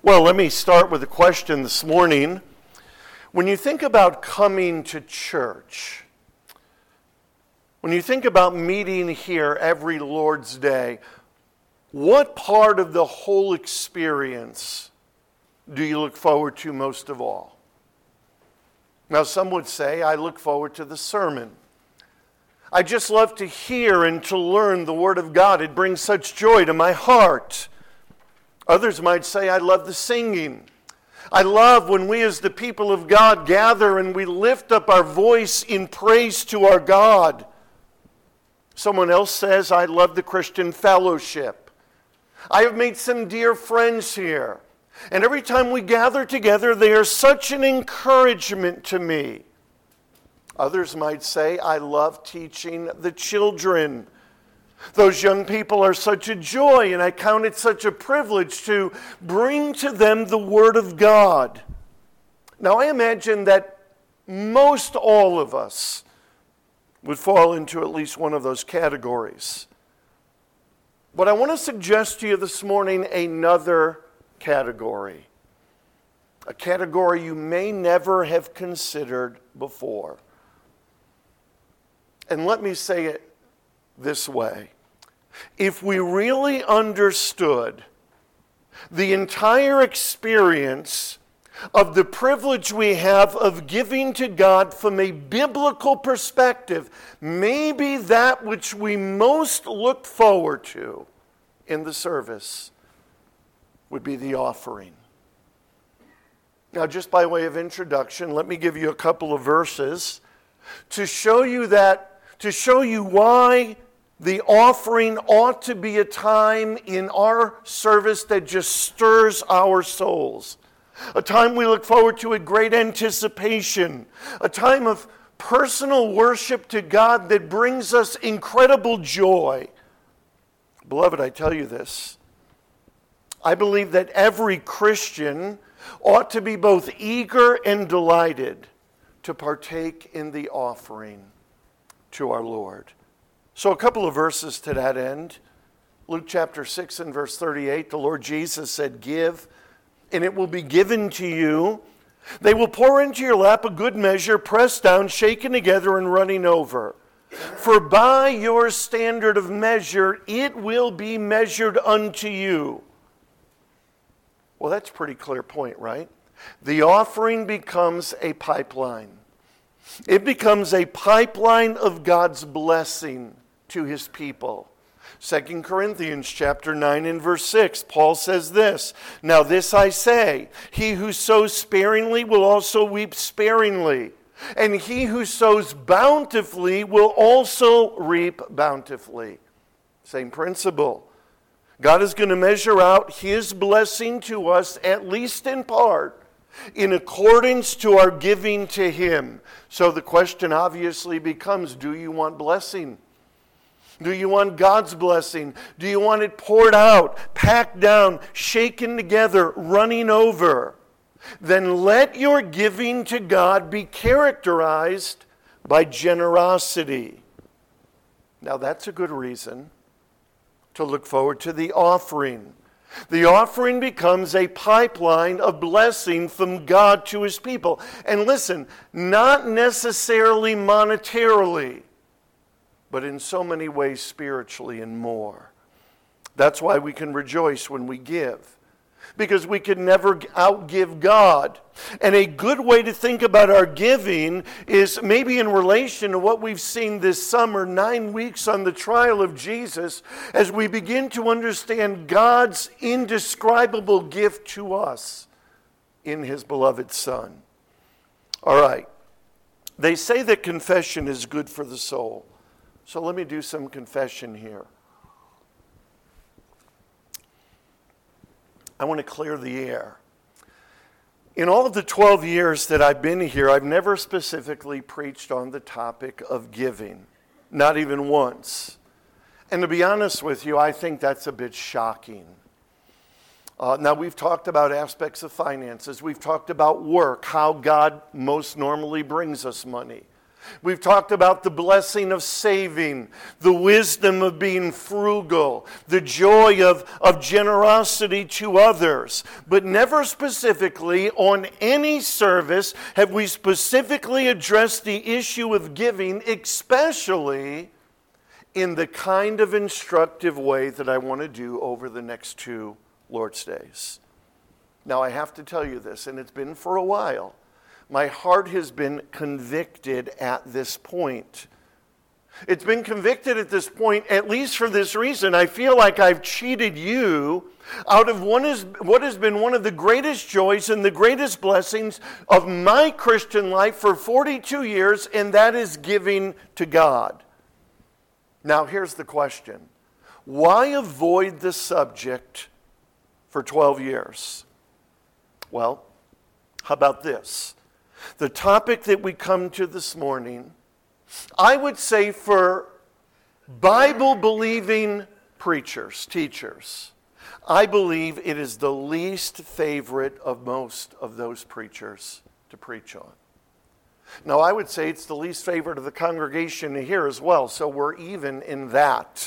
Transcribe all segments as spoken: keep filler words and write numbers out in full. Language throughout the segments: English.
Well, let me start with a question this morning. When you think about coming to church, when you think about meeting here every Lord's Day, what part of the whole experience do you look forward to most of all? Now, some would say, I look forward to the sermon. I just love to hear and to learn the Word of God. It brings such joy to my heart. Others might say, I love the singing. I love when we as the people of God gather and we lift up our voice in praise to our God. Someone else says, I love the Christian fellowship. I have made some dear friends here. And every time we gather together, they are such an encouragement to me. Others might say, I love teaching the children. Those young people are such a joy, and I count it such a privilege to bring to them the Word of God. Now, I imagine that most all of us would fall into at least one of those categories. But I want to suggest to you this morning another category, a category you may never have considered before. And let me say it this way. If we really understood the entire experience of the privilege we have of giving to God from a biblical perspective, maybe that which we most look forward to in the service would be the offering. Now, just by way of introduction, let me give you a couple of verses to show you that, to show you why the offering ought to be a time in our service that just stirs our souls. A time we look forward to with great anticipation. A time of personal worship to God that brings us incredible joy. Beloved, I tell you this. I believe that every Christian ought to be both eager and delighted to partake in the offering to our Lord. So a couple of verses to that end. Luke chapter six and verse thirty-eight, the Lord Jesus said, give, and it will be given to you. They will pour into your lap a good measure, pressed down, shaken together, and running over. For by your standard of measure, it will be measured unto you. Well, that's a pretty clear point, right? The offering becomes a pipeline. It becomes a pipeline of God's blessing to His people. Second Corinthians chapter nine and verse six, Paul says this, now this I say, he who sows sparingly will also reap sparingly, and he who sows bountifully will also reap bountifully. Same principle. God is going to measure out His blessing to us, at least in part, in accordance to our giving to Him. So the question obviously becomes, do you want blessing? Do you want God's blessing? Do you want it poured out, packed down, shaken together, running over? Then let your giving to God be characterized by generosity. Now that's a good reason to look forward to the offering. The offering becomes a pipeline of blessing from God to His people. And listen, not necessarily monetarily, but in so many ways spiritually and more. That's why we can rejoice when we give, because we can never outgive God. And a good way to think about our giving is maybe in relation to what we've seen this summer, nine weeks on the trial of Jesus, as we begin to understand God's indescribable gift to us in His beloved Son. All right. They say that confession is good for the soul. So let me do some confession here. I want to clear the air. In all of the twelve years that I've been here, I've never specifically preached on the topic of giving. Not even once. And to be honest with you, I think that's a bit shocking. Uh, now, we've talked about aspects of finances. We've talked about work, how God most normally brings us money. We've talked about the blessing of saving, the wisdom of being frugal, the joy of, of generosity to others. But never specifically on any service have we specifically addressed the issue of giving, especially in the kind of instructive way that I want to do over the next two Lord's Days. Now, I have to tell you this, and it's been for a while. My heart has been convicted at this point. It's been convicted at this point, at least for this reason. I feel like I've cheated you out of one is, what has been one of the greatest joys and the greatest blessings of my Christian life for forty-two years, and that is giving to God. Now, here's the question. Why avoid the subject for twelve years? Well, how about this? The topic that we come to this morning, I would say for Bible-believing preachers, teachers, I believe it is the least favorite of most of those preachers to preach on. Now, I would say it's the least favorite of the congregation to hear as well, so we're even in that.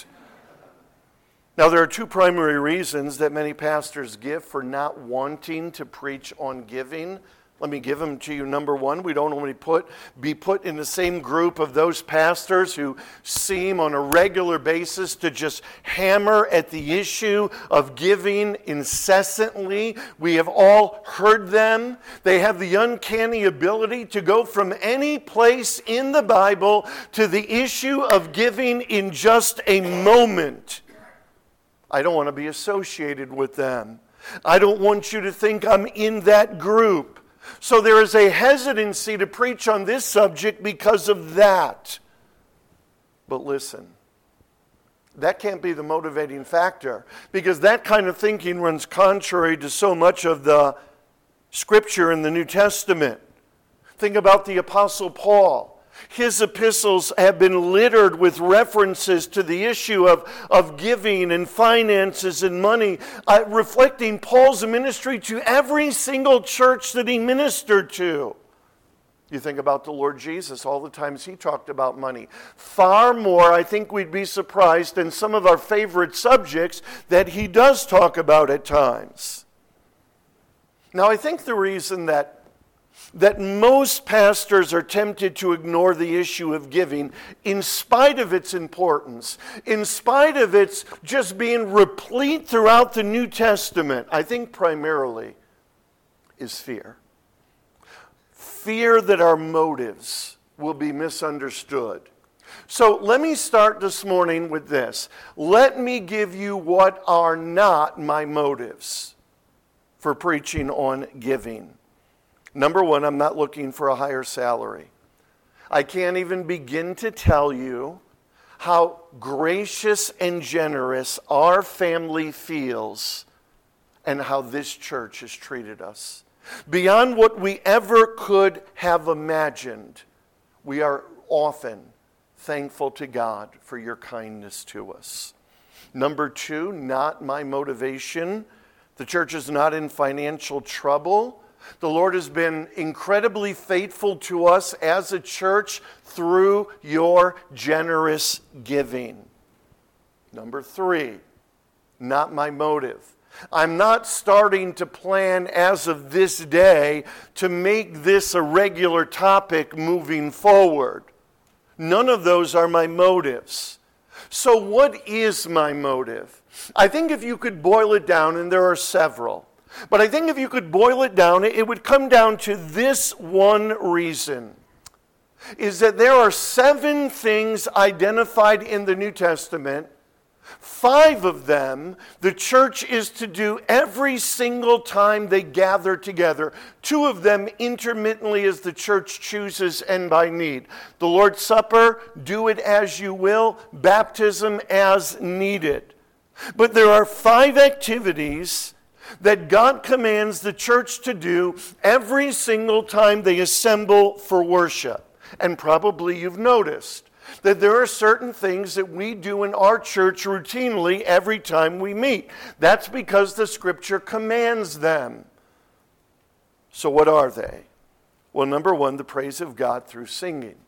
Now, there are two primary reasons that many pastors give for not wanting to preach on giving. Let me give them to you. Number one, we don't want to put, be put in the same group of those pastors who seem on a regular basis to just hammer at the issue of giving incessantly. We have all heard them. They have the uncanny ability to go from any place in the Bible to the issue of giving in just a moment. I don't want to be associated with them. I don't want you to think I'm in that group. So there is a hesitancy to preach on this subject because of that. But listen, that can't be the motivating factor, because that kind of thinking runs contrary to so much of the Scripture in the New Testament. Think about the Apostle Paul. His epistles have been littered with references to the issue of, of giving and finances and money, uh, reflecting Paul's ministry to every single church that he ministered to. You think about the Lord Jesus, all the times he talked about money. Far more, I think we'd be surprised, than some of our favorite subjects that he does talk about at times. Now, I think the reason that that most pastors are tempted to ignore the issue of giving, in spite of its importance, in spite of its just being replete throughout the New Testament, I think primarily is fear. Fear that our motives will be misunderstood. So let me start this morning with this. Let me give you what are not my motives for preaching on giving. Number one, I'm not looking for a higher salary. I can't even begin to tell you how gracious and generous our family feels and how this church has treated us. Beyond what we ever could have imagined, we are often thankful to God for your kindness to us. Number two, not my motivation. The church is not in financial trouble. The Lord has been incredibly faithful to us as a church through your generous giving. Number three, not my motive. I'm not starting to plan as of this day to make this a regular topic moving forward. None of those are my motives. So what is my motive? I think if you could boil it down, and there are several, but I think if you could boil it down, it would come down to this one reason, is that there are seven things identified in the New Testament. Five of them the church is to do every single time they gather together. Two of them intermittently as the church chooses and by need. The Lord's Supper, do it as you will. Baptism as needed. But there are five activities that God commands the church to do every single time they assemble for worship. And probably you've noticed that there are certain things that we do in our church routinely every time we meet. That's because the Scripture commands them. So what are they? Well, number one, the praise of God through singing.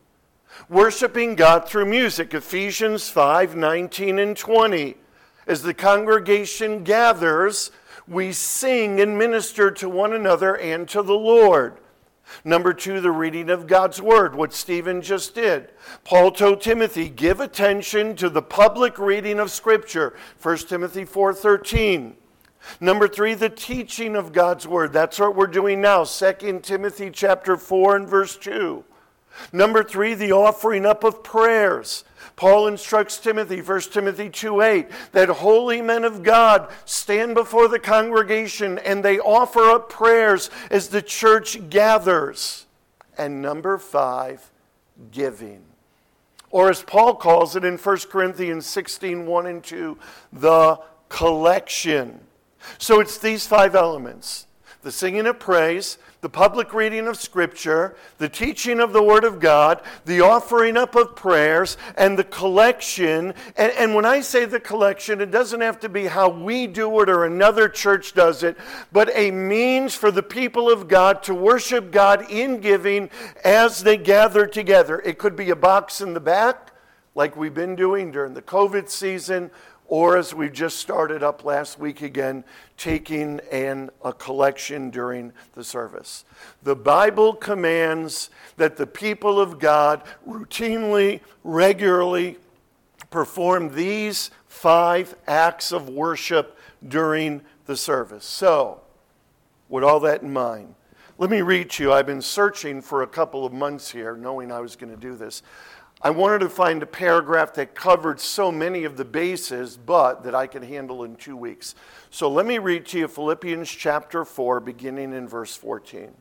Worshiping God through music, Ephesians five, nineteen and twenty. As the congregation gathers, we sing and minister to one another and to the Lord. Number two, the reading of God's Word, what Stephen just did. Paul told Timothy, give attention to the public reading of Scripture, First Timothy four thirteen. Number three, the teaching of God's Word. That's what we're doing now, Second Timothy chapter four and verse two. Number three, the offering up of prayers. Paul instructs Timothy, First Timothy two eight, that holy men of God stand before the congregation and they offer up prayers as the church gathers. And number five, giving. Or as Paul calls it in First Corinthians sixteen, one and two, the collection. So it's these five elements: the singing of praise, the public reading of Scripture, the teaching of the Word of God, the offering up of prayers, and the collection. And, and when I say the collection, it doesn't have to be how we do it or another church does it, but a means for the people of God to worship God in giving as they gather together. It could be a box in the back, like we've been doing during the COVID season, or as we've just started up last week again, taking an, a collection during the service. The Bible commands that the people of God routinely, regularly perform these five acts of worship during the service. So, with all that in mind, let me read to you. I've been searching for a couple of months here, knowing I was going to do this. I wanted to find a paragraph that covered so many of the bases, but that I could handle in two weeks. So let me read to you Philippians chapter four, beginning in verse fourteen.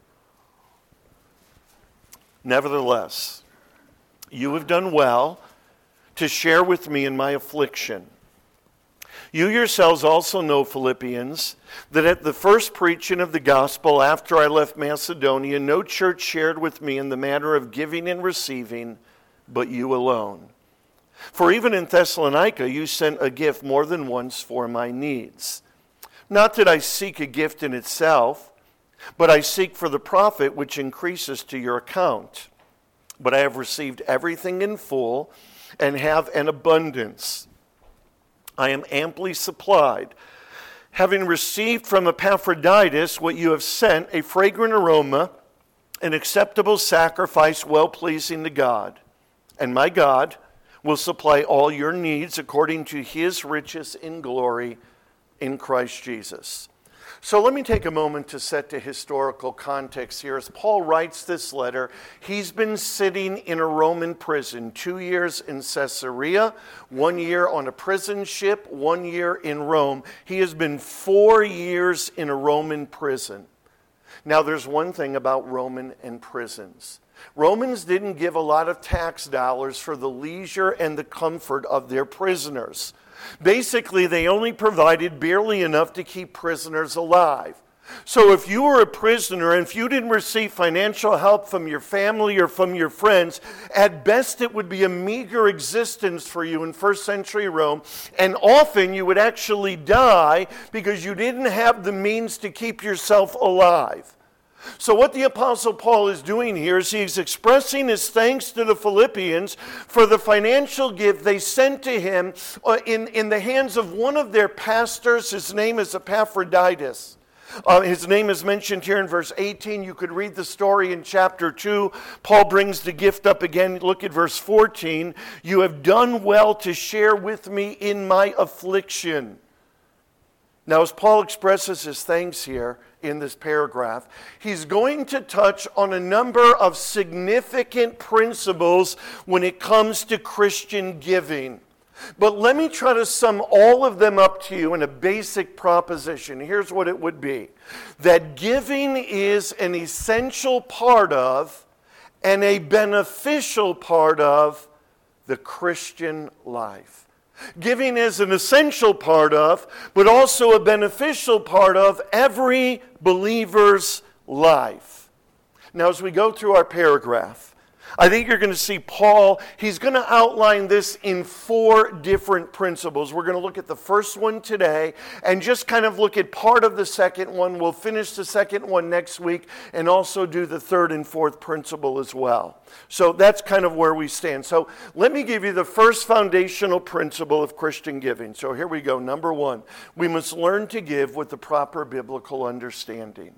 Nevertheless, you have done well to share with me in my affliction. You yourselves also know, Philippians, that at the first preaching of the gospel after I left Macedonia, no church shared with me in the matter of giving and receiving, but you alone. For even in Thessalonica you sent a gift more than once for my needs. Not that I seek a gift in itself, but I seek for the profit which increases to your account. But I have received everything in full and have an abundance. I am amply supplied, having received from Epaphroditus what you have sent, a fragrant aroma, an acceptable sacrifice, well-pleasing to God. And my God will supply all your needs according to his riches in glory in Christ Jesus. So let me take a moment to set the historical context here. As Paul writes this letter, he's been sitting in a Roman prison, two years in Caesarea, one year on a prison ship, one year in Rome. He has been four years in a Roman prison. Now there's one thing about Roman and prisons. Romans didn't give a lot of tax dollars for the leisure and the comfort of their prisoners. Basically, they only provided barely enough to keep prisoners alive. So if you were a prisoner and if you didn't receive financial help from your family or from your friends, at best it would be a meager existence for you in first century Rome, and often you would actually die because you didn't have the means to keep yourself alive. So what the Apostle Paul is doing here is he's expressing his thanks to the Philippians for the financial gift they sent to him in, in the hands of one of their pastors. His name is Epaphroditus. Uh, his name is mentioned here in verse eighteen. You could read the story in chapter two. Paul brings the gift up again. Look at verse fourteen. You have done well to share with me in my affliction. Now, as Paul expresses his thanks here in this paragraph, he's going to touch on a number of significant principles when it comes to Christian giving. But let me try to sum all of them up to you in a basic proposition. Here's what it would be. That giving is an essential part of and a beneficial part of the Christian life. Giving is an essential part of, but also a beneficial part of every believer's life. Now, as we go through our paragraph, I think you're going to see Paul, he's going to outline this in four different principles. We're going to look at the first one today and just kind of look at part of the second one. We'll finish the second one next week and also do the third and fourth principle as well. So that's kind of where we stand. So let me give you the first foundational principle of Christian giving. So here we go. Number one, we must learn to give with the proper biblical understanding.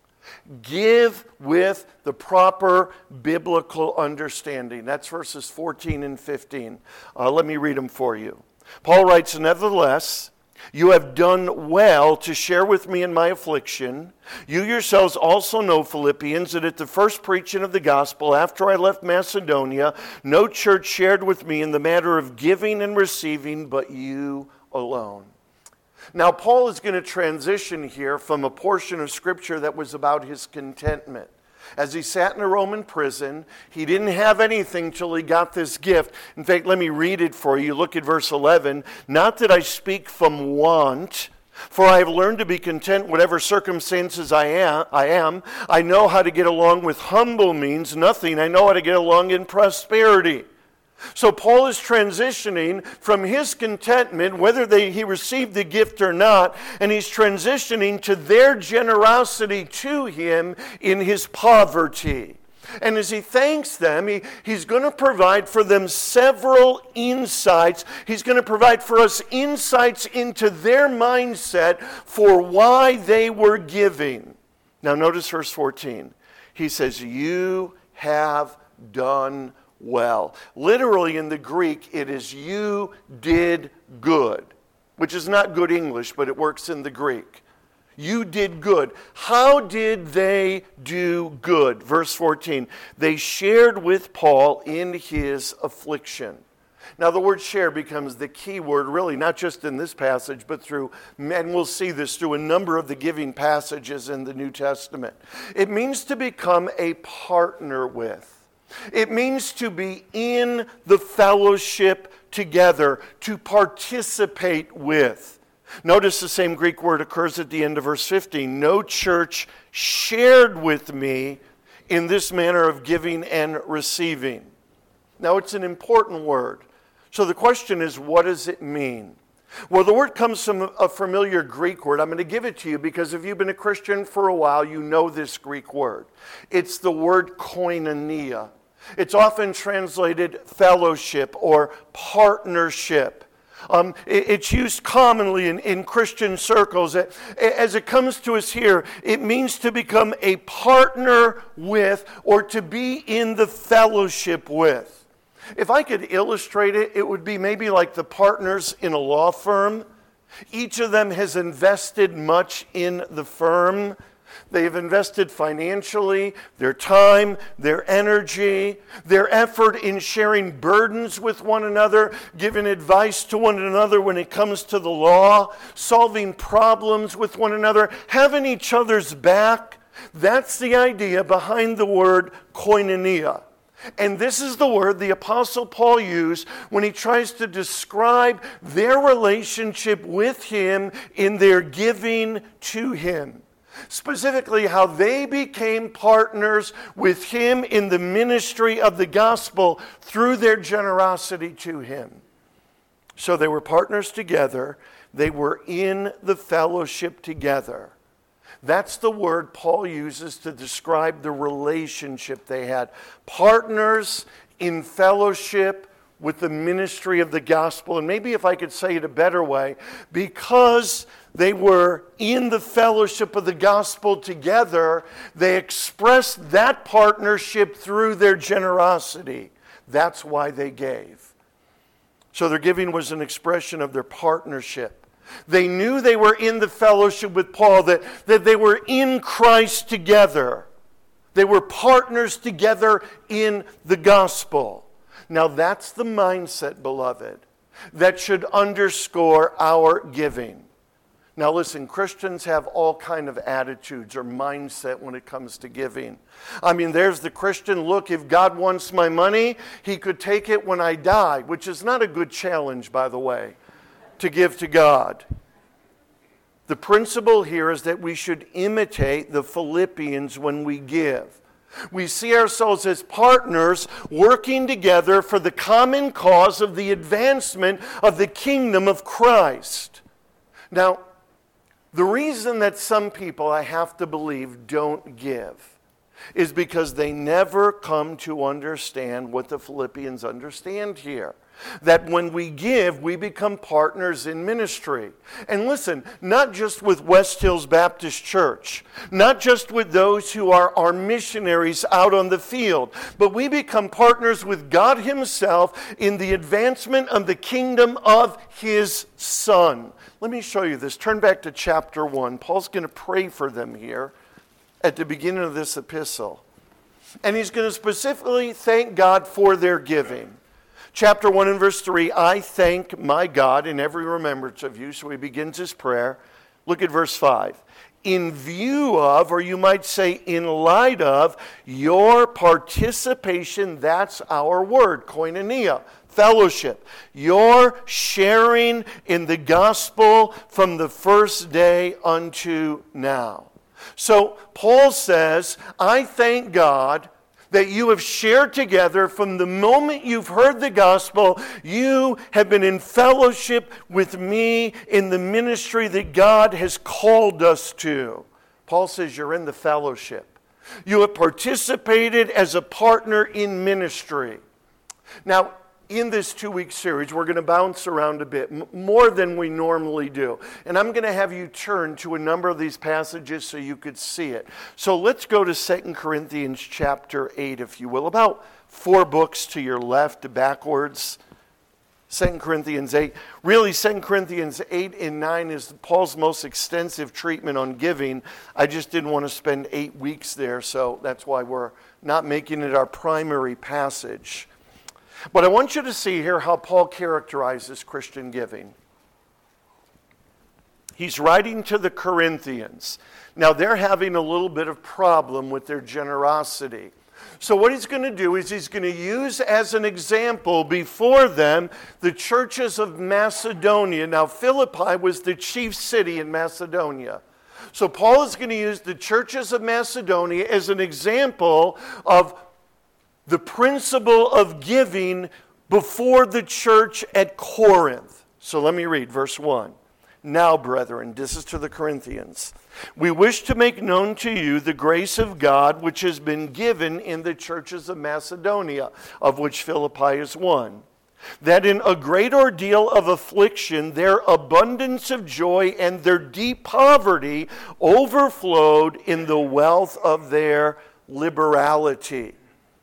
Give with the proper biblical understanding. That's verses fourteen and fifteen. Uh, let me read them for you. Paul writes, "Nevertheless, you have done well to share with me in my affliction. You yourselves also know, Philippians, that at the first preaching of the gospel, after I left Macedonia, no church shared with me in the matter of giving and receiving, but you alone." Now, Paul is going to transition here from a portion of Scripture that was about his contentment. As he sat in a Roman prison, he didn't have anything till he got this gift. In fact, let me read it for you. Look at verse eleven. "Not that I speak from want, for I have learned to be content whatever circumstances I am. I am. I know how to get along with humble means nothing. I know how to get along in prosperity." So Paul is transitioning from his contentment, whether they, he received the gift or not, and he's transitioning to their generosity to him in his poverty. And as he thanks them, he, he's going to provide for them several insights. He's going to provide for us insights into their mindset for why they were giving. Now notice verse fourteen. He says, "You have done well." Literally in the Greek, it is "you did good," which is not good English, but it works in the Greek. You did good. How did they do good? Verse fourteen, "They shared with Paul in his affliction." Now the word share becomes the key word, really, not just in this passage, but through, and we'll see this through a number of the giving passages in the New Testament. It means to become a partner with. It means to be in the fellowship together, to participate with. Notice the same Greek word occurs at the end of verse fifteen. "No church shared with me in this manner of giving and receiving." Now it's an important word. So the question is, what does it mean? Well, the word comes from a familiar Greek word. I'm going to give it to you because if you've been a Christian for a while, you know this Greek word. It's the word koinonia. It's often translated fellowship or partnership. Um, it, it's used commonly in, in Christian circles. It, as it comes to us here, it means to become a partner with or to be in the fellowship with. If I could illustrate it, it would be maybe like the partners in a law firm. Each of them has invested much in the firm. They have invested financially, their time, their energy, their effort in sharing burdens with one another, giving advice to one another when it comes to the law, solving problems with one another, having each other's back. That's the idea behind the word koinonia. And this is the word the Apostle Paul used when he tries to describe their relationship with him in their giving to him. Specifically, how they became partners with him in the ministry of the gospel through their generosity to him. So they were partners together. They were in the fellowship together. That's the word Paul uses to describe the relationship they had. Partners in fellowship with the ministry of the gospel. And maybe if I could say it a better way, because they were in the fellowship of the gospel together, they expressed that partnership through their generosity. That's why they gave. So their giving was an expression of their partnership. They knew they were in the fellowship with Paul, that, that they were in Christ together. They were partners together in the gospel. Now that's the mindset, beloved, that should underscore our giving. Now listen, Christians have all kind of attitudes or mindset when it comes to giving. I mean, there's the Christian, look, if God wants my money, he could take it when I die, which is not a good challenge, by the way, to give to God. The principle here is that we should imitate the Philippians when we give. We see ourselves as partners working together for the common cause of the advancement of the kingdom of Christ. Now, the reason that some people, I have to believe, don't give is because they never come to understand what the Philippians understand here. That when we give, we become partners in ministry. And listen, not just with West Hills Baptist Church, not just with those who are our missionaries out on the field, but we become partners with God Himself in the advancement of the kingdom of His Son. Let me show you this. Turn back to chapter one. Paul's going to pray for them here at the beginning of this epistle. And he's going to specifically thank God for their giving. Chapter one and verse three, I thank my God in every remembrance of you. So he begins his prayer. Look at verse five. In view of, or you might say in light of, your participation, that's our word, koinonia, fellowship. Your sharing in the gospel from the first day unto now. So Paul says, I thank God that you have shared together from the moment you've heard the gospel. You have been in fellowship with me in the ministry that God has called us to. Paul says you're in the fellowship. You have participated as a partner in ministry. Now, in this two-week series, we're going to bounce around a bit, m- more than we normally do. And I'm going to have you turn to a number of these passages so you could see it. So let's go to Second Corinthians chapter eight, if you will. About four books to your left, backwards. Second Corinthians eight. Really, Second Corinthians eight and nine is Paul's most extensive treatment on giving. I just didn't want to spend eight weeks there, so that's why we're not making it our primary passage. But I want you to see here how Paul characterizes Christian giving. He's writing to the Corinthians. Now, they're having a little bit of problem with their generosity. So what he's going to do is he's going to use as an example before them the churches of Macedonia. Now, Philippi was the chief city in Macedonia. So Paul is going to use the churches of Macedonia as an example of the principle of giving before the church at Corinth. So let me read verse one. Now, brethren, this is to the Corinthians, we wish to make known to you the grace of God which has been given in the churches of Macedonia, of which Philippi is one. That in a great ordeal of affliction, their abundance of joy and their deep poverty overflowed in the wealth of their liberality.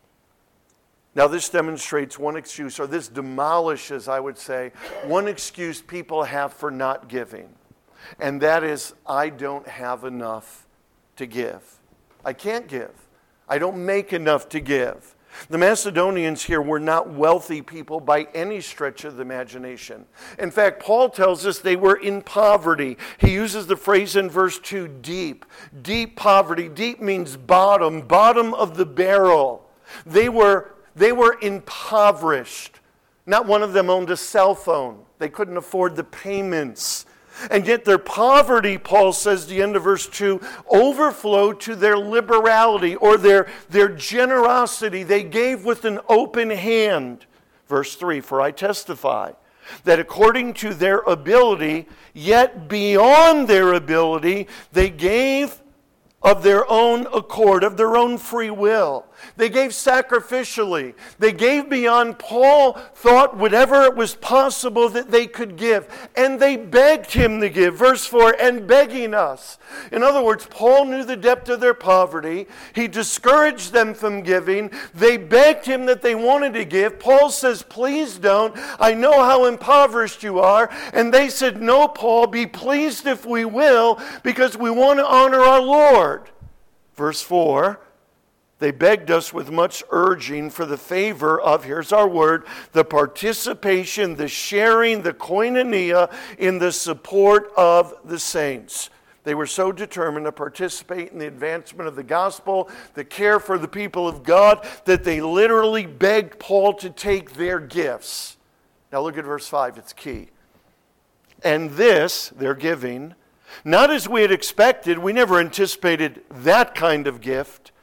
Now, this demonstrates one excuse, or this demolishes, I would say, one excuse people have for not giving. And that is, I don't have enough to give. I can't give. I don't make enough to give. The Macedonians here were not wealthy people by any stretch of the imagination. In fact, Paul tells us they were in poverty. He uses the phrase in verse two, deep. Deep poverty. Deep means bottom, bottom of the barrel. They were They were impoverished. Not one of them owned a cell phone. They couldn't afford the payments. And yet their poverty, Paul says, the end of verse two, overflowed to their liberality or their, their generosity. They gave with an open hand. Verse three, for I testify that according to their ability, yet beyond their ability, they gave of their own accord, of their own free will. They gave sacrificially. They gave beyond Paul thought whatever it was possible that they could give. And they begged him to give. Verse four, and begging us. In other words, Paul knew the depth of their poverty. He discouraged them from giving. They begged him that they wanted to give. Paul says, please don't. I know how impoverished you are. And they said, no, Paul, be pleased if we will, because we want to honor our Lord. Verse four, they begged us with much urging for the favor of, here's our word, the participation, the sharing, the koinonia in the support of the saints. They were so determined to participate in the advancement of the gospel, the care for the people of God, that they literally begged Paul to take their gifts. Now look at verse five, it's key. And this, their giving, not as we had expected, we never anticipated that kind of gift,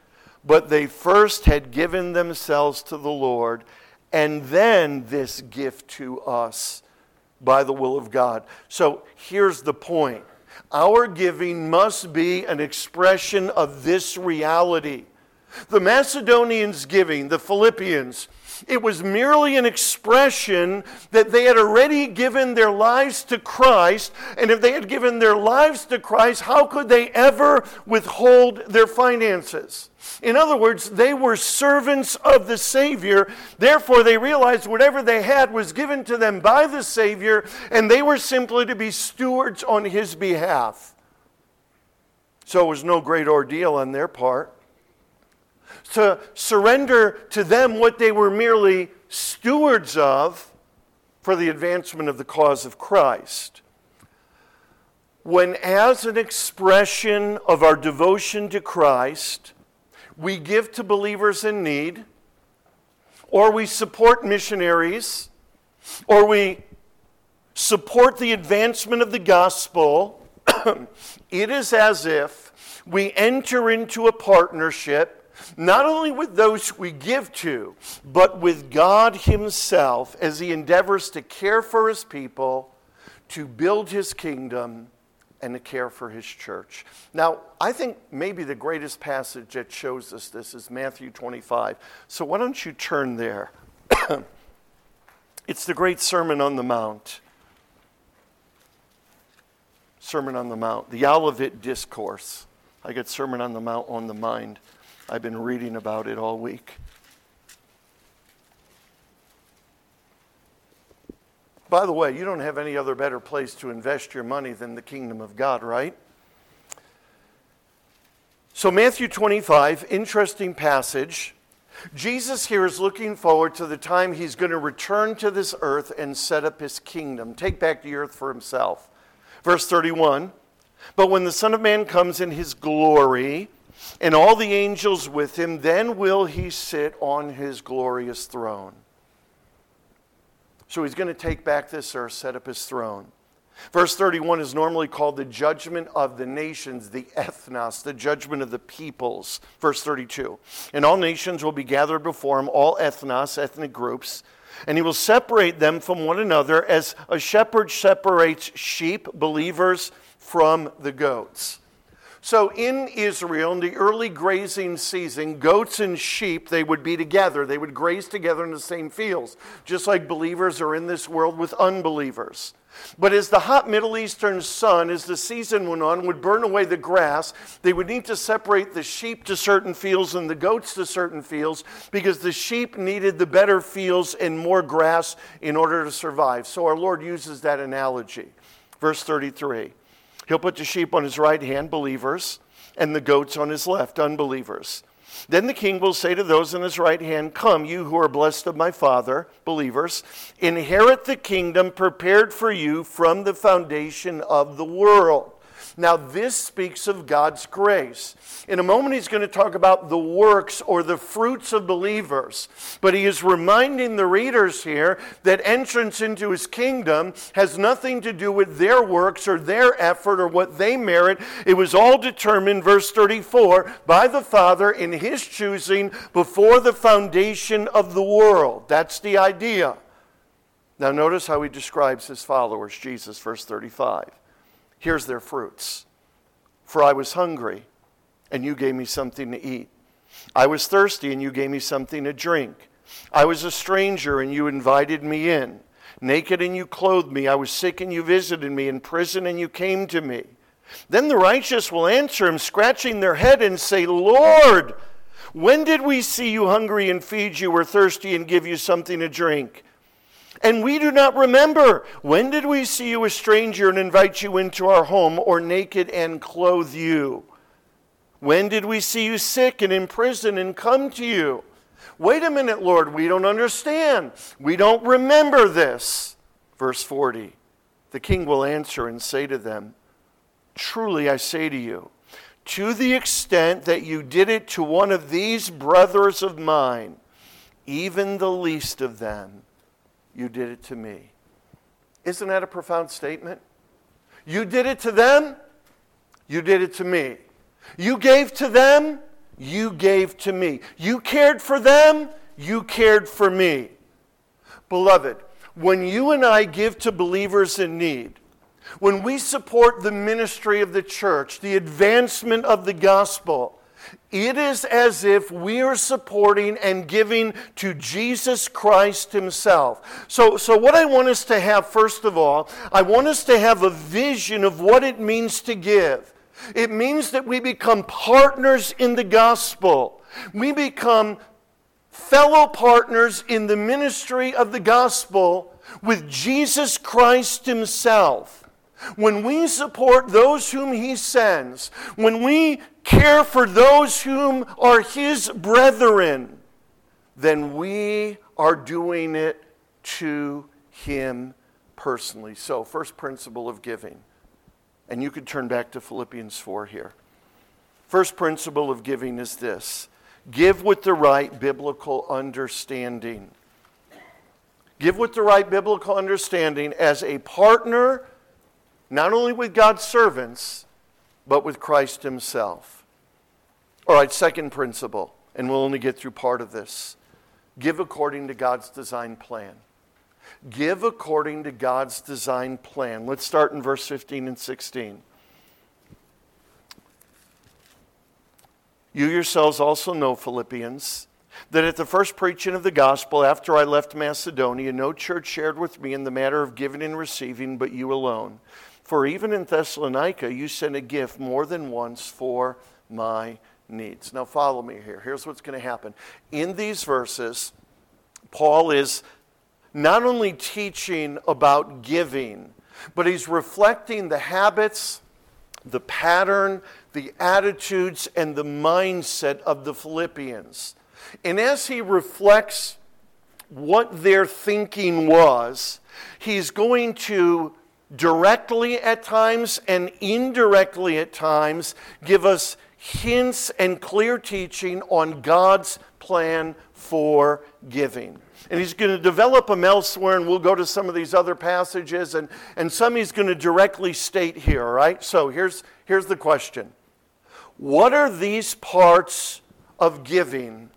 but they first had given themselves to the Lord, and then this gift to us by the will of God. So here's the point. Our giving must be an expression of this reality. The Macedonians' giving, the Philippians, it was merely an expression that they had already given their lives to Christ, and if they had given their lives to Christ, how could they ever withhold their finances? In other words, they were servants of the Savior. Therefore, they realized whatever they had was given to them by the Savior, and they were simply to be stewards on His behalf. So it was no great ordeal on their part to surrender to them what they were merely stewards of for the advancement of the cause of Christ. When, as an expression of our devotion to Christ, we give to believers in need, or we support missionaries, or we support the advancement of the gospel, it is as if we enter into a partnership not only with those we give to, but with God Himself as He endeavors to care for His people, to build His kingdom, and to care for His church. Now, I think maybe the greatest passage that shows us this is Matthew twenty-five. So why don't you turn there? It's the great Sermon on the Mount. Sermon on the Mount, the Olivet Discourse. I get Sermon on the Mount on the mind. I've been reading about it all week. By the way, you don't have any other better place to invest your money than the kingdom of God, right? So Matthew twenty-five, interesting passage. Jesus here is looking forward to the time He's going to return to this earth and set up His kingdom, take back the earth for Himself. Verse thirty-one, but when the Son of Man comes in His glory, and all the angels with Him, then will He sit on His glorious throne. So He's going to take back this earth, set up His throne. Verse thirty-one is normally called the judgment of the nations, the ethnos, the judgment of the peoples. Verse thirty-two, and all nations will be gathered before Him, all ethnos, ethnic groups, and He will separate them from one another as a shepherd separates sheep, believers, from the goats. So in Israel, in the early grazing season, goats and sheep, they would be together. They would graze together in the same fields, just like believers are in this world with unbelievers. But as the hot Middle Eastern sun, as the season went on, would burn away the grass, they would need to separate the sheep to certain fields and the goats to certain fields, because the sheep needed the better fields and more grass in order to survive. So our Lord uses that analogy. Verse thirty-three. He'll put the sheep on His right hand, believers, and the goats on His left, unbelievers. Then the King will say to those on His right hand, come, you who are blessed of my Father, believers, inherit the kingdom prepared for you from the foundation of the world. Now this speaks of God's grace. In a moment He's going to talk about the works or the fruits of believers. But He is reminding the readers here that entrance into His kingdom has nothing to do with their works or their effort or what they merit. It was all determined, verse thirty-four, by the Father in His choosing before the foundation of the world. That's the idea. Now notice how He describes His followers, Jesus, verse thirty-five. Here's their fruits. For I was hungry, and you gave me something to eat. I was thirsty, and you gave me something to drink. I was a stranger, and you invited me in. Naked, and you clothed me. I was sick, and you visited me. In prison, and you came to me. Then the righteous will answer Him, scratching their head, and say, Lord, when did we see you hungry and feed you, or thirsty and give you something to drink? And we do not remember. When did we see you a stranger and invite you into our home, or naked and clothe you? When did we see you sick and in prison and come to you? Wait a minute, Lord, we don't understand. We don't remember this. Verse forty, the King will answer and say to them, truly I say to you, to the extent that you did it to one of these brothers of mine, even the least of them, you did it to me. Isn't that a profound statement? You did it to them, you did it to me. You gave to them, you gave to me. You cared for them, you cared for me. Beloved, when you and I give to believers in need, when we support the ministry of the church, the advancement of the gospel, it is as if we are supporting and giving to Jesus Christ himself. So, so what I want us to have, first of all, I want us to have a vision of what it means to give. It means that we become partners in the gospel. We become fellow partners in the ministry of the gospel with Jesus Christ himself. When we support those whom he sends, when we care for those whom are his brethren, then we are doing it to him personally. So, first principle of giving. And you could turn back to Philippians four here. First principle of giving is this: give with the right biblical understanding. Give with the right biblical understanding as a partner, not only with God's servants, but with Christ himself. All right, second principle, and we'll only get through part of this. Give according to God's design plan. Give according to God's design plan. Let's start in verse fifteen and sixteen. You yourselves also know, Philippians, that at the first preaching of the gospel after I left Macedonia, no church shared with me in the matter of giving and receiving, but you alone. For even in Thessalonica, you sent a gift more than once for my needs. Now follow me here. Here's what's going to happen. In these verses, Paul is not only teaching about giving, but he's reflecting the habits, the pattern, the attitudes, and the mindset of the Philippians. And as he reflects what their thinking was, he's going to directly at times and indirectly at times give us hints and clear teaching on God's plan for giving. And he's going to develop them elsewhere, and we'll go to some of these other passages, and, and some he's going to directly state here, all right? So here's, here's the question. What are these parts of giving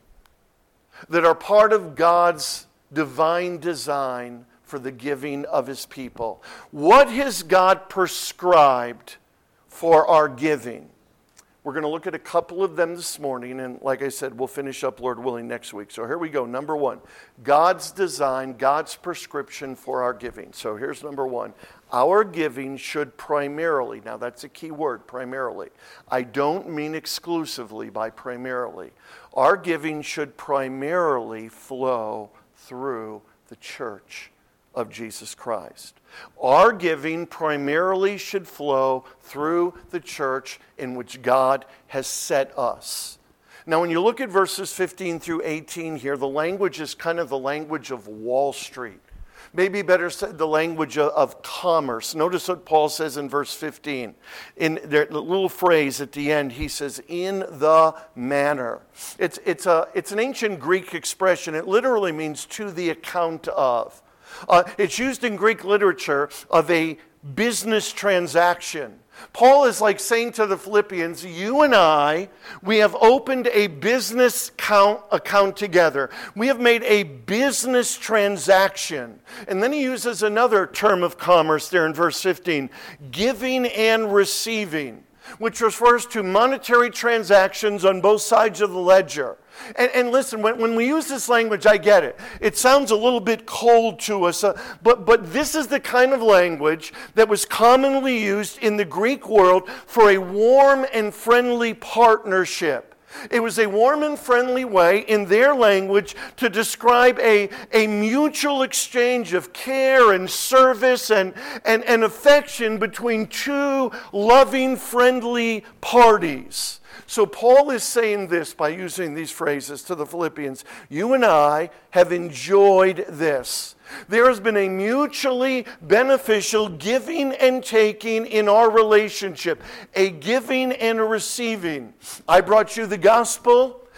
that are part of God's divine design for the giving of his people? What has God prescribed for our giving? We're going to look at a couple of them this morning, and like I said, we'll finish up, Lord willing, next week. So here we go. Number one, God's design, God's prescription for our giving. So here's number one. Our giving should primarily, now that's a key word, primarily. I don't mean exclusively by primarily. Our giving should primarily flow through the church of Jesus Christ. Our giving primarily should flow through the church in which God has set us. Now, when you look at verses fifteen through eighteen here, the language is kind of the language of Wall Street. Maybe better said, the language of, of commerce. Notice what Paul says in verse fifteen. In the little phrase at the end, he says, in the manner. It's, it's, a, it's an ancient Greek expression. It literally means to the account of. Uh, it's used in Greek literature of a business transaction. Paul is like saying to the Philippians, you and I, we have opened a business account, account together. We have made a business transaction. And then he uses another term of commerce there in verse fifteen, giving and receiving, which refers to monetary transactions on both sides of the ledger. And, and listen, when, when we use this language, I get it. It sounds a little bit cold to us, uh, but, but this is the kind of language that was commonly used in the Greek world for a warm and friendly partnership. It was a warm and friendly way in their language to describe a, a mutual exchange of care and service and, and, and affection between two loving, friendly parties. So Paul is saying this by using these phrases to the Philippians. You and I have enjoyed this. There has been a mutually beneficial giving and taking in our relationship, a giving and a receiving. I brought you the gospel,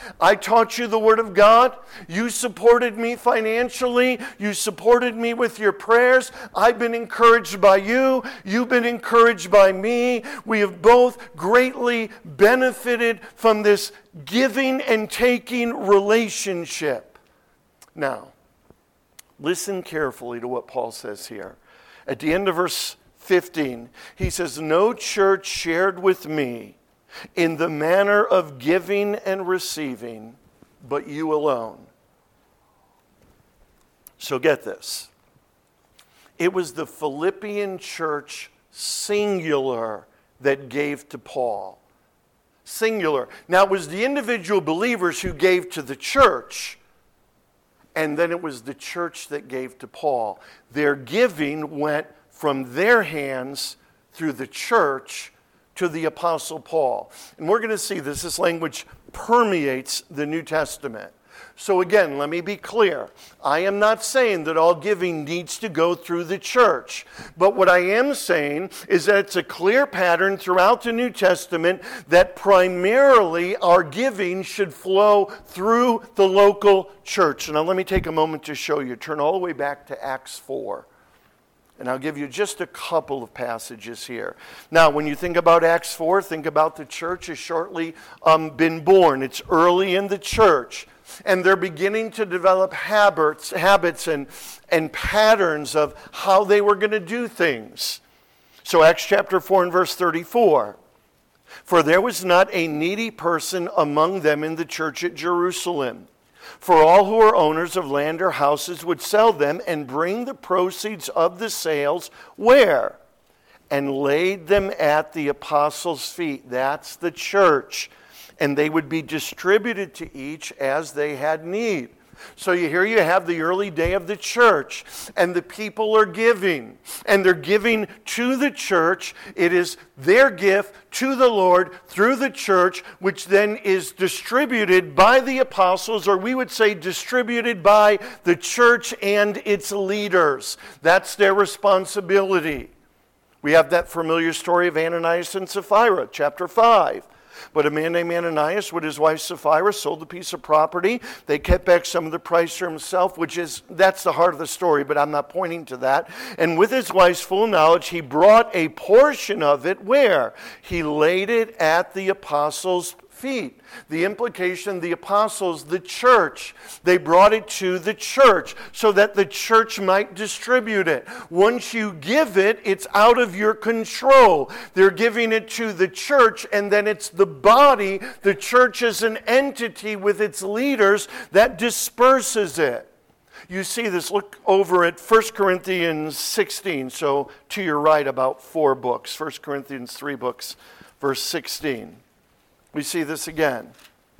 I taught you the Word of God. You supported me financially. You supported me with your prayers. I've been encouraged by you. You've been encouraged by me. We have both greatly benefited from this giving and taking relationship. Now, listen carefully to what Paul says here. At the end of verse fifteen, he says, "No church shared with me in the manner of giving and receiving, but you alone." So get this. It was the Philippian church, singular, that gave to Paul. Singular. Now, it was the individual believers who gave to the church, and then it was the church that gave to Paul. Their giving went from their hands through the church to the Apostle Paul. And we're going to see this. This language permeates the New Testament. So again, let me be clear. I am not saying that all giving needs to go through the church. But what I am saying is that it's a clear pattern throughout the New Testament that primarily our giving should flow through the local church. Now let me take a moment to show you. Turn all the way back to Acts four. And I'll give you just a couple of passages here. Now, when you think about Acts four, think about the church has shortly um, been born. It's early in the church. And they're beginning to develop habits, habits and, and patterns of how they were going to do things. So Acts chapter four and verse thirty-four. "For there was not a needy person among them in the church at Jerusalem. For all who are owners of land or houses would sell them and bring the proceeds of the sales," where? "And laid them at the apostles' feet." That's the church. "And they would be distributed to each as they had need." So you, here you have the early day of the church, and the people are giving, and they're giving to the church. It is their gift to the Lord through the church, which then is distributed by the apostles, or we would say distributed by the church and its leaders. That's their responsibility. We have that familiar story of Ananias and Sapphira, chapter five. But a man named Ananias with his wife Sapphira sold a piece of property. They kept back some of the price for himself, which is, that's the heart of the story, but I'm not pointing to that. And with his wife's full knowledge, he brought a portion of it where? He laid it at the apostles' feet. The implication, the apostles, the church, they brought it to the church so that the church might distribute it. Once you give it, it's out of your control. They're giving it to the church, and then it's the body. The church is an entity with its leaders that disperses it. You see this. Look over at First Corinthians sixteen. So to your right, about four books. First Corinthians three books, verse sixteen. We see this again.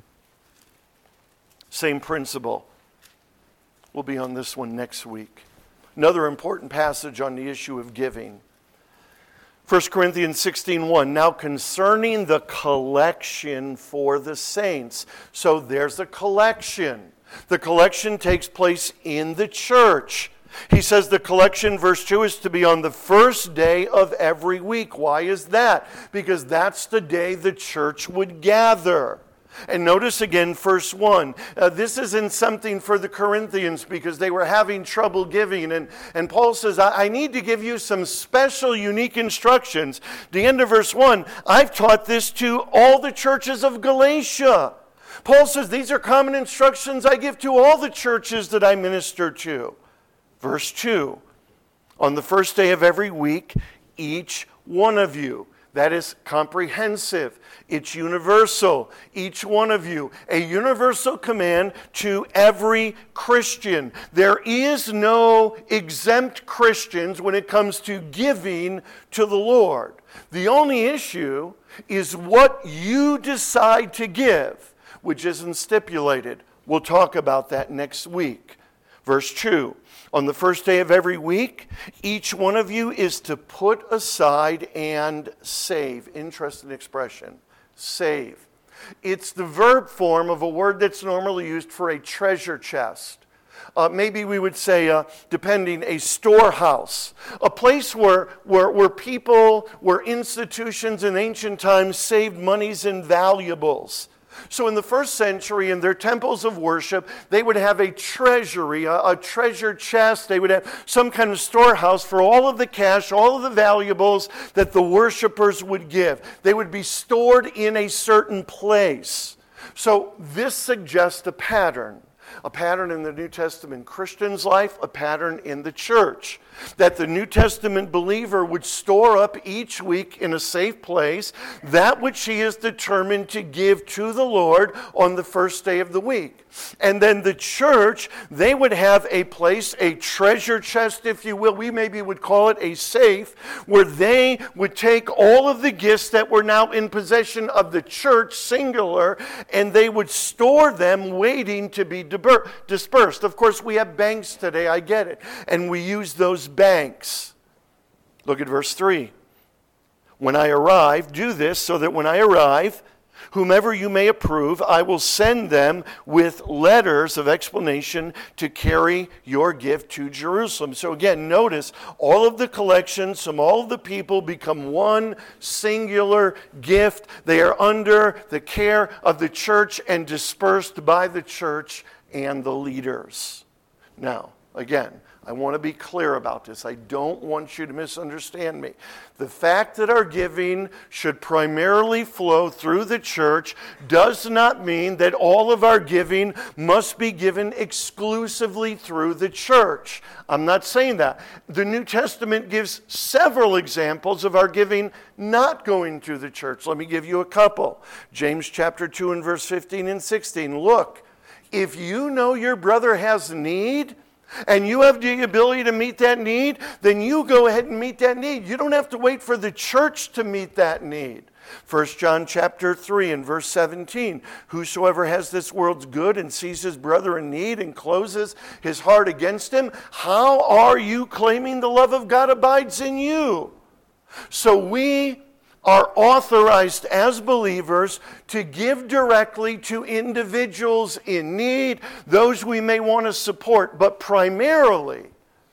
Same principle. We'll be on this one next week. Another important passage on the issue of giving. First Corinthians sixteen one. "Now concerning the collection for the saints." So there's a collection. The collection takes place in the church. He says the collection, verse two, is to be on the first day of every week. Why is that? Because that's the day the church would gather. And notice again, verse one. Uh, this isn't something for the Corinthians because they were having trouble giving. And, and Paul says, I, I need to give you some special, unique instructions. The end of verse one, "I've taught this to all the churches of Galatia." Paul says, these are common instructions I give to all the churches that I minister to. Verse two, "On the first day of every week, each one of you." That is comprehensive. It's universal. Each one of you. A universal command to every Christian. There is no exempt Christians when it comes to giving to the Lord. The only issue is what you decide to give, which isn't stipulated. We'll talk about that next week. Verse two, "On the first day of every week, each one of you is to put aside and save." Interesting expression. Save. It's the verb form of a word that's normally used for a treasure chest. Uh, maybe we would say, uh, depending, a storehouse. A place where, where, where people, where institutions in ancient times saved monies and valuables. So in the first century, in their temples of worship, they would have a treasury, a, a treasure chest. They would have some kind of storehouse for all of the cash, all of the valuables that the worshipers would give. They would be stored in a certain place. So this suggests a pattern. A pattern in the New Testament Christian's life, a pattern in the church. That the New Testament believer would store up each week in a safe place that which he is determined to give to the Lord on the first day of the week. And then the church, they would have a place, a treasure chest, if you will. We maybe would call it a safe, where they would take all of the gifts that were now in possession of the church, singular, and they would store them waiting to be dispersed. Of course, we have banks today, I get it. And we use those banks. Look at verse three. When I arrive, do this so that when I arrive, whomever you may approve, I will send them with letters of explanation to carry your gift to Jerusalem. So again, notice all of the collections from all of the people become one singular gift. They are under the care of the church and dispersed by the church and the leaders. Now, again, I want to be clear about this. I don't want you to misunderstand me. The fact that our giving should primarily flow through the church does not mean that all of our giving must be given exclusively through the church. I'm not saying that. The New Testament gives several examples of our giving not going through the church. Let me give you a couple. James chapter two and verse fifteen and sixteen. Look, if you know your brother has need, and you have the ability to meet that need, then you go ahead and meet that need. You don't have to wait for the church to meet that need. First John chapter three and verse seventeen. Whosoever has this world's good and sees his brother in need and closes his heart against him, how are you claiming the love of God abides in you? So we are authorized as believers to give directly to individuals in need, those we may want to support, but primarily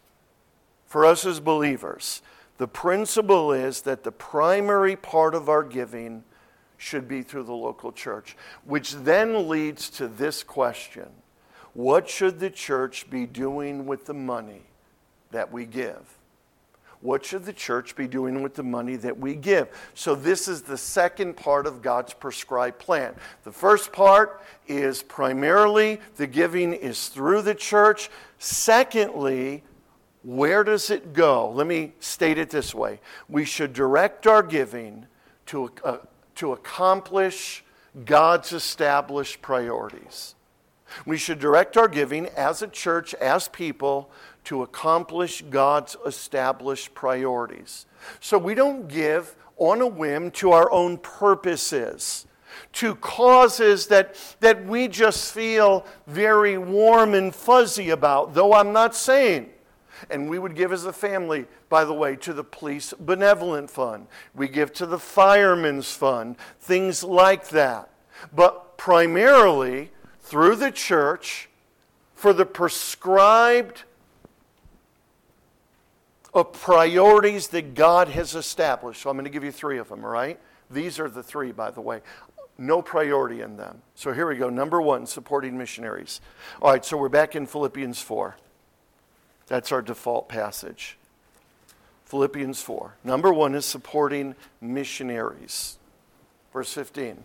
for us as believers, the principle is that the primary part of our giving should be through the local church, which then leads to this question: what should the church be doing with the money that we give? What should the church be doing with the money that we give? So this is the second part of God's prescribed plan. The first part is primarily the giving is through the church. Secondly, where does it go? Let me state it this way. We should direct our giving to, uh, to accomplish God's established priorities. We should direct our giving as a church, as people, to accomplish God's established priorities. So we don't give on a whim to our own purposes, to causes that, that we just feel very warm and fuzzy about, though I'm not saying. And we would give as a family, by the way, to the Police Benevolent Fund. We give to the Fireman's Fund, things like that. But primarily through the church for the prescribed of priorities that God has established. So I'm going to give you three of them, all right? These are the three, by the way. No priority in them. So here we go. Number one, supporting missionaries. All right, so we're back in Philippians four. That's our default passage. Philippians four. Number one is supporting missionaries. Verse fifteen.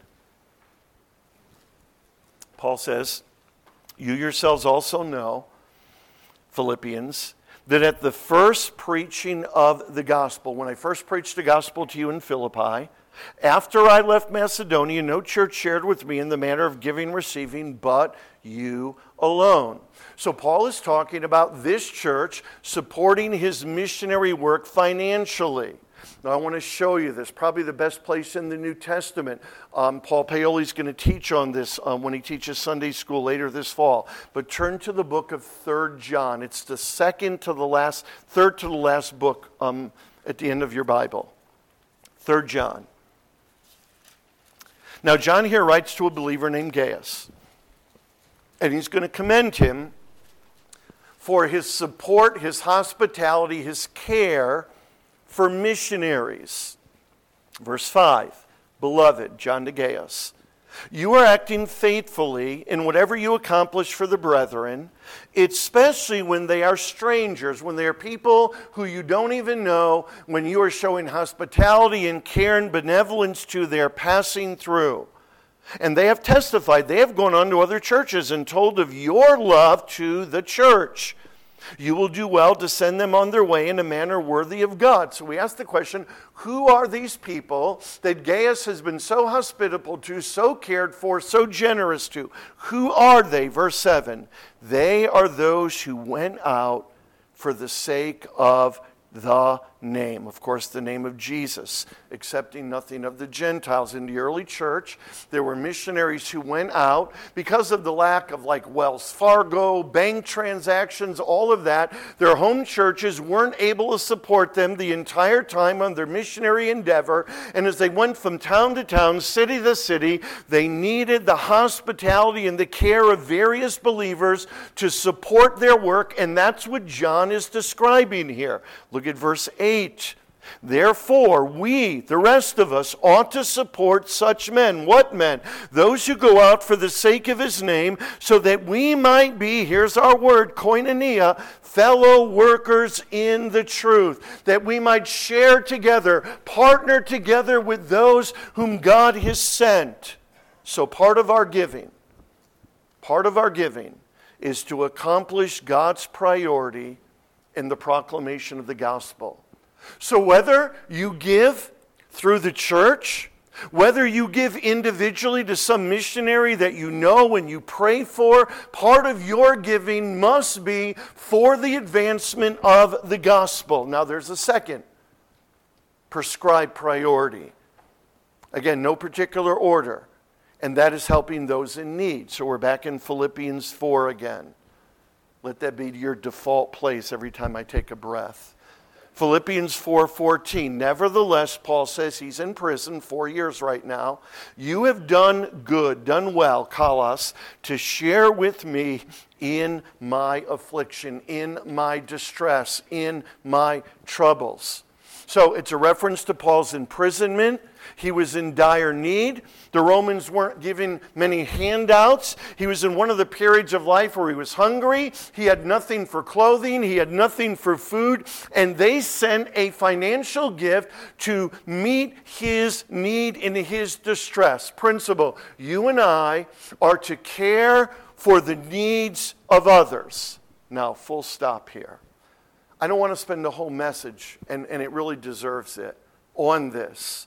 Paul says, you yourselves also know, Philippians, that at the first preaching of the gospel, when I first preached the gospel to you in Philippi, after I left Macedonia, no church shared with me in the matter of giving and receiving, but you alone. So Paul is talking about this church supporting his missionary work financially. Now I want to show you this, probably the best place in the New Testament. Um, Paul Paoli is going to teach on this um, when he teaches Sunday school later this fall. But turn to the book of Third John. It's the second to the last, third to the last book um, at the end of your Bible. Third John. Now John here writes to a believer named Gaius. And he's going to commend him for his support, his hospitality, his care for missionaries. Verse five, beloved, John to Gaius, You are acting faithfully in whatever you accomplish for the brethren, especially when they are strangers, when they are people who you don't even know, when you are showing hospitality and care and benevolence to their passing through. And they have testified, they have gone on to other churches and told of your love to the church. You will do well to send them on their way in a manner worthy of God. So we ask the question, who are these people that Gaius has been so hospitable to, so cared for, so generous to? Who are they? Verse seven, they are those who went out for the sake of the name. Of course, the name of Jesus, accepting nothing of the Gentiles. In the early church, there were missionaries who went out because of the lack of like Wells Fargo, bank transactions, all of that. Their home churches weren't able to support them the entire time on their missionary endeavor. And as they went from town to town, city to city, they needed the hospitality and the care of various believers to support their work. And that's what John is describing here. Look at verse eight. Therefore, we, the rest of us, ought to support such men. What men? Those who go out for the sake of his name, so that we might be, here's our word, koinonia, fellow workers in the truth. That we might share together, partner together with those whom God has sent. So part of our giving, part of our giving is to accomplish God's priority in the proclamation of the gospel. So whether you give through the church, whether you give individually to some missionary that you know and you pray for, part of your giving must be for the advancement of the gospel. Now there's a second prescribed priority. Again, no particular order, and that is helping those in need. So we're back in Philippians four again. Let that be your default place every time I take a breath. Philippians four fourteen. Nevertheless, Paul says he's in prison four years right now. You have done good, done well, Kalos, to share with me in my affliction, in my distress, in my troubles. So it's a reference to Paul's imprisonment. He was in dire need. The Romans weren't giving many handouts. He was in one of the periods of life where he was hungry. He had nothing for clothing. He had nothing for food. And they sent a financial gift to meet his need in his distress. Principle, you and I are to care for the needs of others. Now, full stop here. I don't want to spend the whole message, and, and it really deserves it, on this.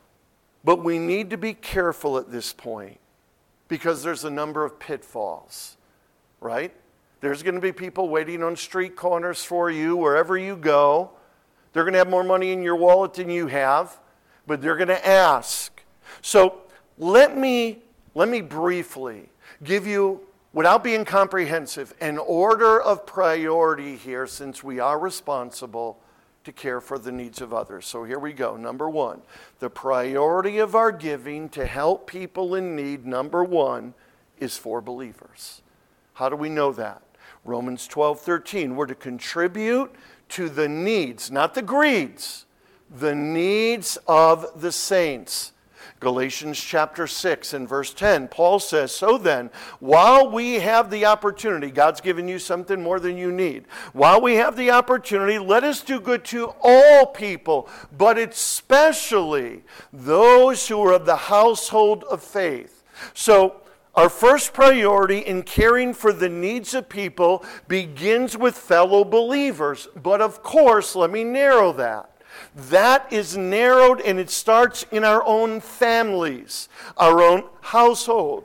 But we need to be careful at this point because there's a number of pitfalls, right? There's going to be people waiting on street corners for you wherever you go. They're going to have more money in your wallet than you have, but they're going to ask. So let me, let me briefly give you, without being comprehensive, an order of priority here since we are responsible to care for the needs of others. So here we go. Number one, the priority of our giving to help people in need, number one, is for believers. How do we know that? Romans twelve thirteen. We're to contribute to the needs, not the greeds, the needs of the saints. Galatians chapter six and verse ten, Paul says, so then, while we have the opportunity, God's given you something more than you need. While we have the opportunity, let us do good to all people, but especially those who are of the household of faith. So, our first priority in caring for the needs of people begins with fellow believers. But of course, let me narrow that. That is narrowed and it starts in our own families, our own household.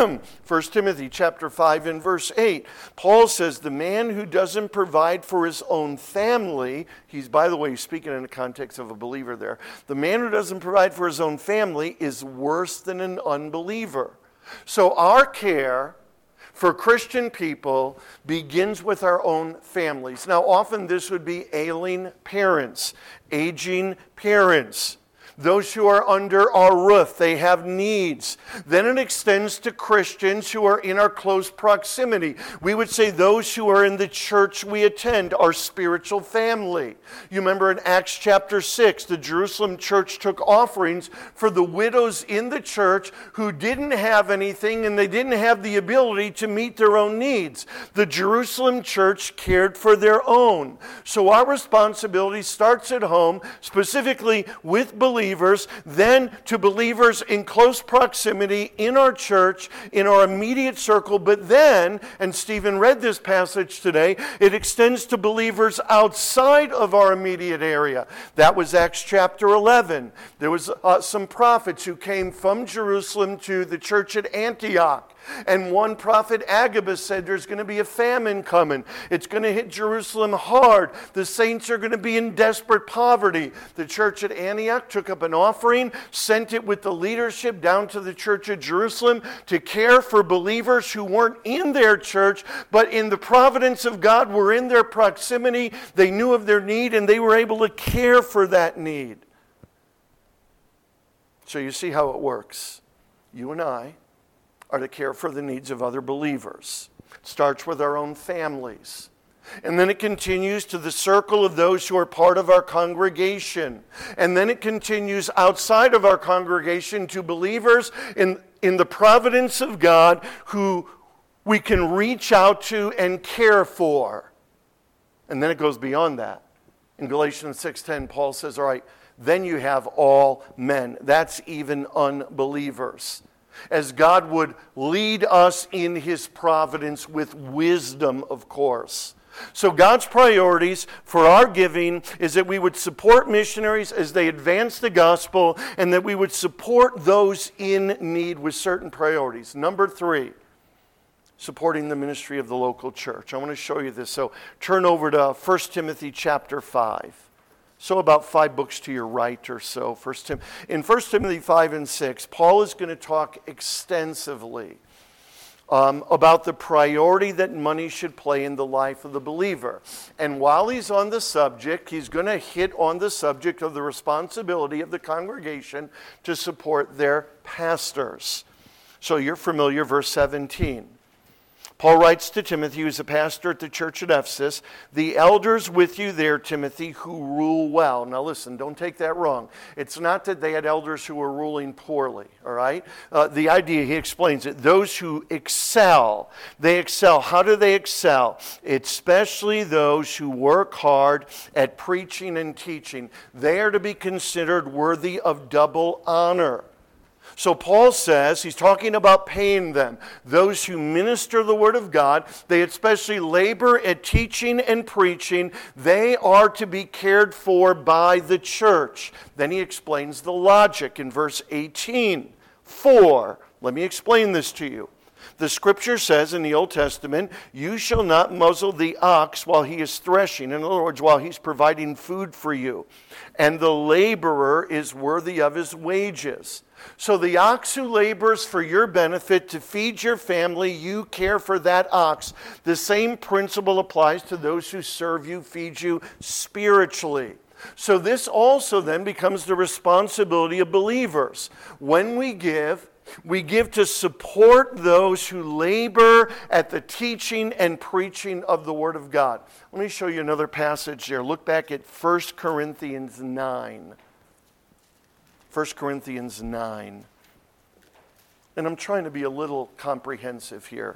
First Timothy chapter five and verse eight, Paul says the man who doesn't provide for his own family, he's, by the way, speaking in the context of a believer there, the man who doesn't provide for his own family is worse than an unbeliever. So our care for Christian people begins with our own families. Now, often this would be ailing parents, aging parents. those who are under our roof. They have needs. Then it extends to Christians who are in our close proximity. We would say those who are in the church we attend, our spiritual family. You remember in Acts chapter six, the Jerusalem church took offerings for the widows in the church who didn't have anything and they didn't have the ability to meet their own needs. The Jerusalem church cared for their own. So our responsibility starts at home, specifically with believers, then to believers in close proximity in our church, in our immediate circle, but then, and Stephen read this passage today, it extends to believers outside of our immediate area. That was Acts chapter eleven. There was uh, some prophets who came from Jerusalem to the church at Antioch. And one prophet, Agabus, said there's going to be a famine coming. It's going to hit Jerusalem hard. The saints are going to be in desperate poverty. The church at Antioch took up an offering, sent it with the leadership down to the church at Jerusalem to care for believers who weren't in their church, but in the providence of God were in their proximity. They knew of their need, and they were able to care for that need. So you see how it works. You and I are to care for the needs of other believers. It starts with our own families. And then it continues to the circle of those who are part of our congregation. And then it continues outside of our congregation to believers in, in the providence of God who we can reach out to and care for. And then it goes beyond that. In Galatians six ten, Paul says, all right, then you have all men. That's even unbelievers. As God would lead us in His providence with wisdom, of course. So God's priorities for our giving is that we would support missionaries as they advance the gospel and that we would support those in need with certain priorities. Number three, supporting the ministry of the local church. I want to show you this. So turn over to First Timothy chapter five. So about five books to your right or so. First Tim- in First Timothy five and six, Paul is going to talk extensively um, about the priority that money should play in the life of the believer. And while he's on the subject, he's going to hit on the subject of the responsibility of the congregation to support their pastors. So you're familiar, verse seventeen. Paul writes to Timothy, who's a pastor at the church at Ephesus, the elders with you there, Timothy, who rule well. Now listen, don't take that wrong. It's not that they had elders who were ruling poorly, all right? Uh, the idea, he explains it, those who excel. They excel. How do they excel? Especially those who work hard at preaching and teaching. They are to be considered worthy of double honor. So Paul says, he's talking about paying them. Those who minister the word of God, they especially labor at teaching and preaching. They are to be cared for by the church. Then he explains the logic in verse eighteen. For, let me explain this to you. The scripture says in the Old Testament, you shall not muzzle the ox while he is threshing. In other words, while he's providing food for you. And the laborer is worthy of his wages. So the ox who labors for your benefit to feed your family, you care for that ox. The same principle applies to those who serve you, feed you spiritually. So this also then becomes the responsibility of believers. When we give, we give to support those who labor at the teaching and preaching of the Word of God. Let me show you another passage there. Look back at First Corinthians nine. First Corinthians nine. And I'm trying to be a little comprehensive here.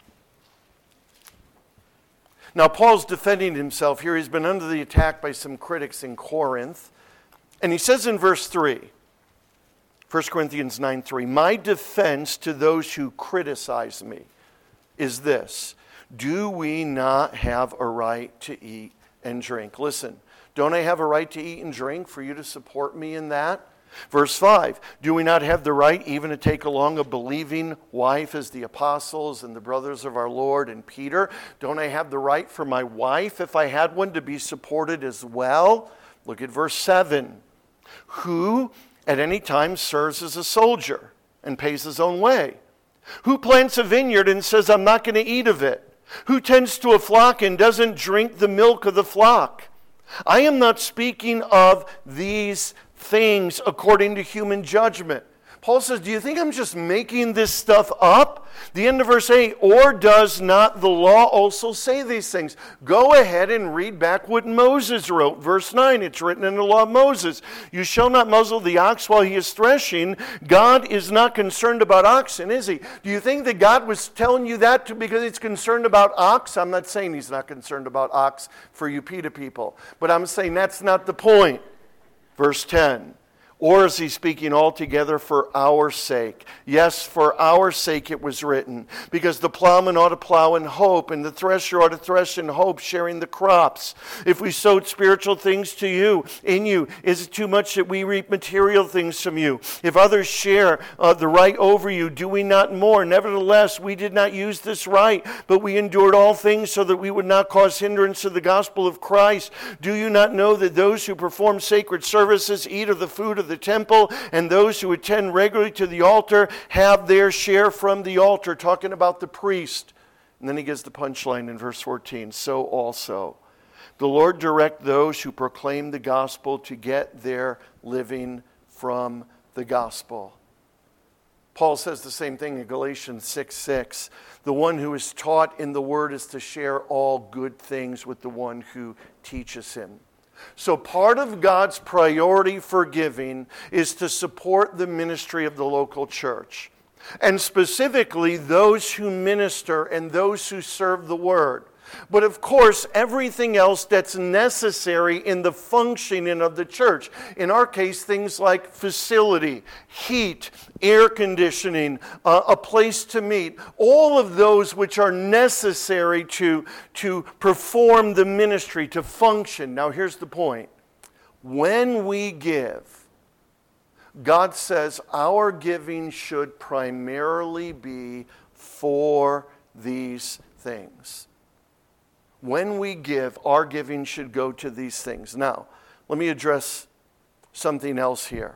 Now, Paul's defending himself here. He's been under the attack by some critics in Corinth. And he says in verse three, First Corinthians nine three, my defense to those who criticize me is this: do we not have a right to eat and drink? Listen, don't I have a right to eat and drink for you to support me in that? Verse five, do we not have the right even to take along a believing wife as the apostles and the brothers of our Lord and Peter? Don't I have the right for my wife, if I had one, to be supported as well? Look at verse seven. Who at any time serves as a soldier and pays his own way? Who plants a vineyard and says, I'm not going to eat of it? Who tends to a flock and doesn't drink the milk of the flock? I am not speaking of these things according to human judgment. Paul says, do you think I'm just making this stuff up? The end of verse eight, or does not the law also say these things? Go ahead and read back what Moses wrote. Verse nine, it's written in the law of Moses. You shall not muzzle the ox while he is threshing. God is not concerned about oxen, is he? Do you think that God was telling you that to, because he's concerned about ox? I'm not saying he's not concerned about ox for you PETA people. But I'm saying that's not the point. Verse ten. Or is he speaking altogether for our sake? Yes, for our sake it was written. Because the plowman ought to plow in hope, and the thresher ought to thresh in hope, sharing the crops. If we sowed spiritual things to you, in you, is it too much that we reap material things from you? If others share uh, the right over you, do we not more? Nevertheless, we did not use this right, but we endured all things so that we would not cause hindrance to the gospel of Christ. Do you not know that those who perform sacred services eat of the food of the temple, and those who attend regularly to the altar have their share from the altar, talking about the priest. And then he gives the punchline in verse fourteen. So also, the Lord direct those who proclaim the gospel to get their living from the gospel. Paul says the same thing in Galatians six six. The one who is taught in the word is to share all good things with the one who teaches him. So part of God's priority for giving is to support the ministry of the local church, and specifically those who minister and those who serve the word. But of course, everything else that's necessary in the functioning of the church. In our case, things like facility, heat, air conditioning, uh, a place to meet. All of those which are necessary to, to perform the ministry, to function. Now here's the point. When we give, God says our giving should primarily be for these things. When we give, our giving should go to these things. Now, let me address something else here.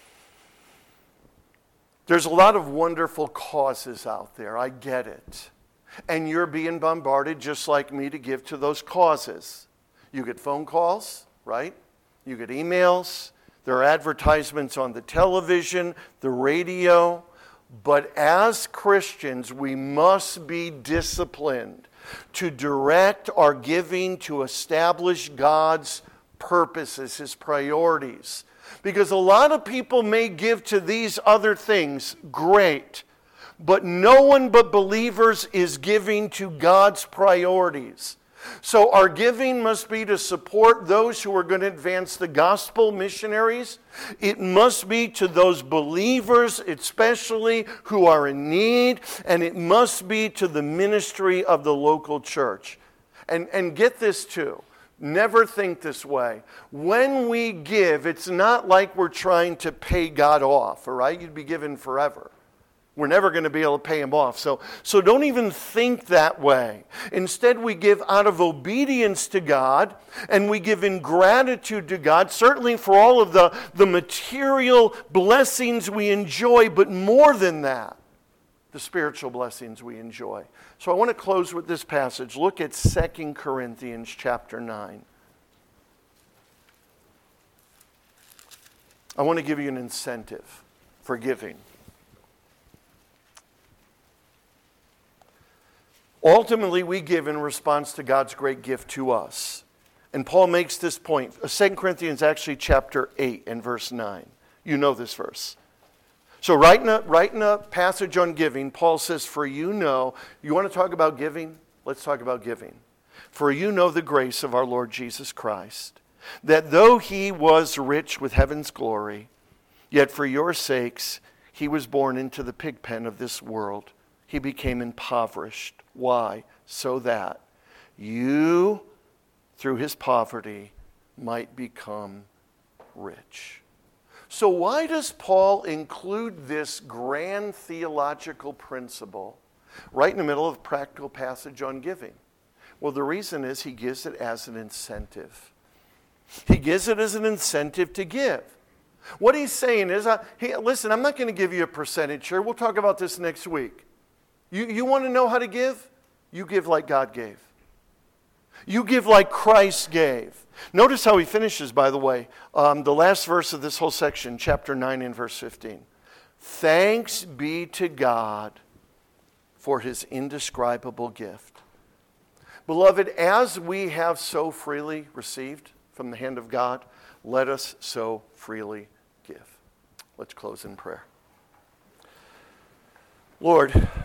There's a lot of wonderful causes out there. I get it. And you're being bombarded just like me to give to those causes. You get phone calls, right? You get emails. There are advertisements on the television, the radio. But as Christians, we must be disciplined to direct our giving to establish God's purposes, His priorities. Because a lot of people may give to these other things, great, but no one but believers is giving to God's priorities. So our giving must be to support those who are going to advance the gospel, missionaries. It must be to those believers, especially who are in need. And it must be to the ministry of the local church. And, and get this too. Never think this way. When we give, it's not like we're trying to pay God off, all right? You'd be given forever. We're never going to be able to pay him off. So, so don't even think that way. Instead, we give out of obedience to God, and we give in gratitude to God, certainly for all of the, the material blessings we enjoy, but more than that, the spiritual blessings we enjoy. So I want to close with this passage. Look at Second Corinthians chapter nine. I want to give you an incentive for giving. Ultimately, we give in response to God's great gift to us. And Paul makes this point. Second Corinthians actually chapter eight and verse nine. You know this verse. So right in, a, right in a passage on giving, Paul says, for you know, you want to talk about giving? Let's talk about giving. For you know the grace of our Lord Jesus Christ, that though he was rich with heaven's glory, yet for your sakes he was born into the pig pen of this world. He became impoverished. Why? So that you, through his poverty, might become rich. So why does Paul include this grand theological principle right in the middle of a practical passage on giving? Well, the reason is he gives it as an incentive. He gives it as an incentive to give. What he's saying is, uh, hey, listen, I'm not going to give you a percentage here. We'll talk about this next week. You, you want to know how to give? You give like God gave. You give like Christ gave. Notice how he finishes, by the way. Um, the last verse of this whole section, chapter nine and verse fifteen. Thanks be to God for his indescribable gift. Beloved, as we have so freely received from the hand of God, let us so freely give. Let's close in prayer. Lord,